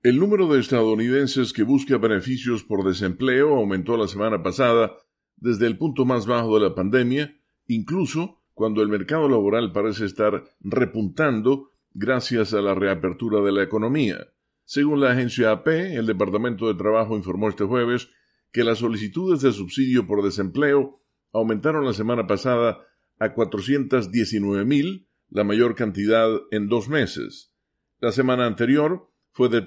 El número de estadounidenses que busca beneficios por desempleo aumentó la semana pasada desde el punto más bajo de la pandemia, incluso cuando el mercado laboral parece estar repuntando gracias a la reapertura de la economía. Según la agencia AP, el Departamento de Trabajo informó este jueves que las solicitudes de subsidio por desempleo aumentaron la semana pasada a 419,000, la mayor cantidad en 2 meses. La semana anterior fue de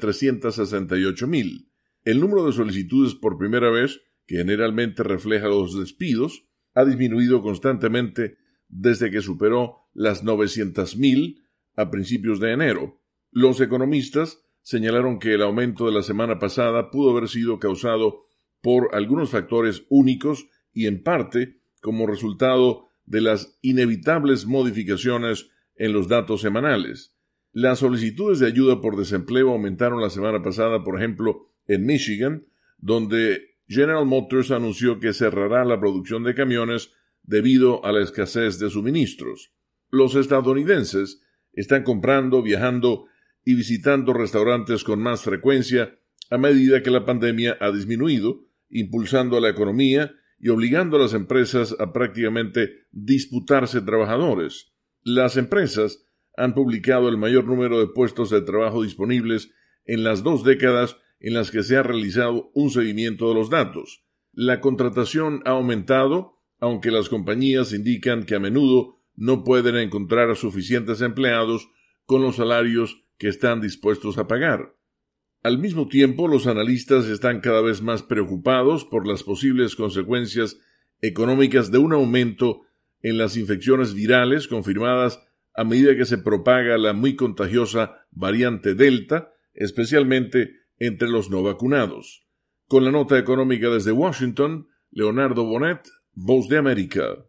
368,000. El número de solicitudes por primera vez, que generalmente refleja los despidos, ha disminuido constantemente desde que superó las 900,000 a principios de enero. Los economistas señalaron que el aumento de la semana pasada pudo haber sido causado por algunos factores únicos y en parte como resultado de las inevitables modificaciones en los datos semanales. Las solicitudes de ayuda por desempleo aumentaron la semana pasada, por ejemplo, en Michigan, donde General Motors anunció que cerrará la producción de camiones debido a la escasez de suministros. Los estadounidenses están comprando, viajando y visitando restaurantes con más frecuencia a medida que la pandemia ha disminuido, impulsando a la economía y obligando a las empresas a prácticamente disputarse trabajadores. Las empresas han publicado el mayor número de puestos de trabajo disponibles en las 2 décadas en las que se ha realizado un seguimiento de los datos. La contratación ha aumentado, aunque las compañías indican que a menudo no pueden encontrar suficientes empleados con los salarios que están dispuestos a pagar. Al mismo tiempo, los analistas están cada vez más preocupados por las posibles consecuencias económicas de un aumento en las infecciones virales confirmadas a medida que se propaga la muy contagiosa variante Delta, especialmente entre los no vacunados. Con la nota económica desde Washington, Leonardo Bonet, Voz de América.